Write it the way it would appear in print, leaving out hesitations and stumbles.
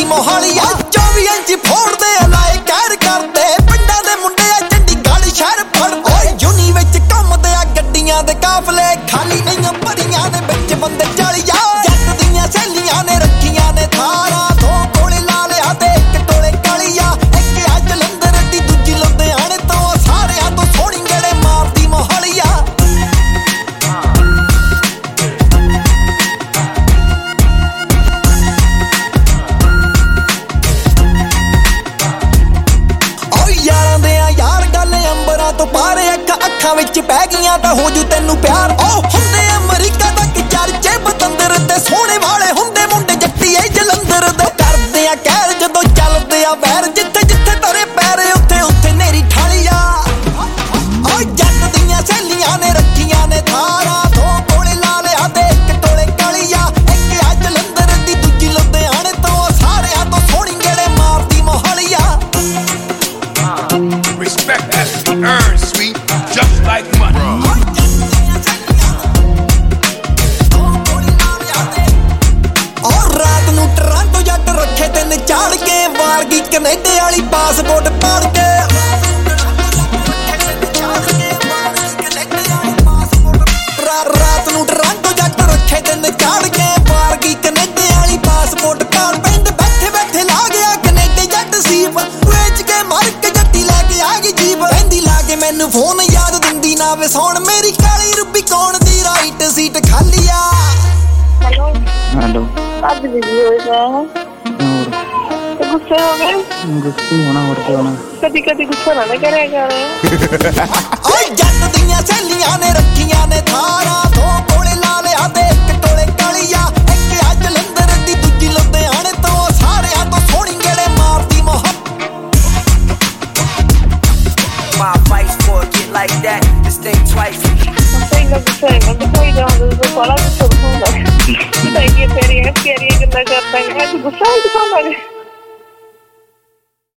ਮੋਹਾਲੀਆ 24 inch ਫੋੜਦੇ ਲਾਏ ਕਹਿਰ ਕਰਦੇ ਪਿੰਡਾਂ ਦੇ ਮੁੰਡੇ ਆ ਚੰਡੀਗੜ੍ਹ ਸ਼ਹਿਰ ਫੜਦੇ ਓਏ ਯੂਨੀ ਵਿੱਚ ਘੁੰਮਦੇ ਆ ਗੱਡੀਆਂ ਦੇ ਕਾਫਲੇ ਖਾਲੀ ਨਹੀਂ ਭਰੀਆਂ ਦੇ ਵਿੱਚ ਬੰਦੇ 40 ਜੱਟ ਦੀਆਂ ਸਹੇਲੀਆਂ ਨੇ ਰੱਖੀਆਂ ਨੇ ਥਾਰਾਂ ਦੋ ਕੋਲੇ ਲਾ ਲਿਆ ਤੇ ਇੱਕ ਟੋਲੇ ਕਾਲੀਆ ਇੱਕ ਆ ਜਲੰਧਰ ਦੀ ਦੂਜੀ ਲੁਧਿਆਣੇ ਤੋਂ ਸਾਰਿਆਂ ਤੋਂ ਸੋਹਣੀ ਗੇੜੇ ਮਾਰਦੀ ਮੋਹਾਲੀਆ ਤੋਂ ਪਾਰ ਅੱਖਾਂ ਵਿੱਚ ਪੈ ਗਈਆਂ ਤਾਂ ਹੋ ਜੂ ਤੈਨੂੰ ਪਿਆਰ ਉਹ ਹੁੰਦੇ ਅਮਰੀਕਾ ਤੱਕ ਚਰਚੇ ਬਤੰਦਰ ਤੇ ਸੋਹਣੇ ਵਾਲੇ ਹੁੰਦੇ ਮੁੰਡੇ ਜੱਟੀਏ ਜਲੰਧਰ ਦੇ ਕਰਦੇ ਆ ਕਹਿਰ ਜਦੋਂ ਚੱਲਦੇ ਆ ਵੈਰ ਜਿੱਥੇ ਜਿੱਥੇ ਤਰੇ ਪੈਰ ਉੱਥੇ ਉੱਥੇ ਨੇਰੀ ਠਾਲੀਆ ਓ ਜੱਟ ਦੀਆਂ ਸਹੇਲੀਆਂ ਨੇ ਰੱਖੀਆਂ ਨੇ ਥਾਰਾਂ ਦੋ ਕੋਲੇ ਲਾ ਲਿਆ ਤੇ ਇੱਕ ਟੋਲੇ ਕਾਲੀਆ ਇੱਕ ਆ ਜਲੰਧਰ ਦੀ ਦੂਜੀ ਲੁਧਿਆਣੇ ਤੋਂ ਸਾਰਿਆਂ ਤੋਂ ਸੋਹਣੀ ਗੇੜੇ ਮਾਰਦੀ ਮੋਹਾਲੀਆ Respect has to be earned, sweet, just like money. और रात नू टोरंटो जट रखे तेन चाड़ के मार गई कनेडे वाली पासपोर्ट पाड़ के रात नू टोरंटो जट रखे तेन चाड़ के मार गई कनेडे वाली पासपोर्ट पाड़ पिंड बैठे बैठे ला गया कनेडे जट सीप वेच के मार के जट्टी लेके आ गई जीप कहंदी ला के मैनू फोन याद दिंदी ना वे सौण मेरी काली रूबी कौन दी राइट सीट खाली आ हेलो आज बिजी हो गए हैं तो गुस्से हो गए गुस्से होना और क्या होना कभी कभी गुस्सा ना करे ਓਏ ਜੱਟ ਦੀਆਂ ਸਹੇਲੀਆਂ ਨੇ ਰੱਖੀਆਂ ਨੇ ਥਾਰਾਂ ਦੋ ਕੋਲੇ ਲਾ ਲਿਆ ਤੇ ਇੱਕ ਟੋਲੇ ਕਾਲੀਆ ਇੱਕ ਆ ਜਲੰਧਰ ਦੀ ਦੂਜੀ ਲੁਧਿਆਣੇ ਤੋਂ ਸਾਰਿਆਂ ਤੋਂ ਸੋਹਣੀ ਗੇੜੇ ਮਾਰਦੀ My advice for a kid like that is think twice. I'm saying, कोई जान तो सारा कुछ होता है। बताइए तेरी गल्ला करता है, गुस्सा है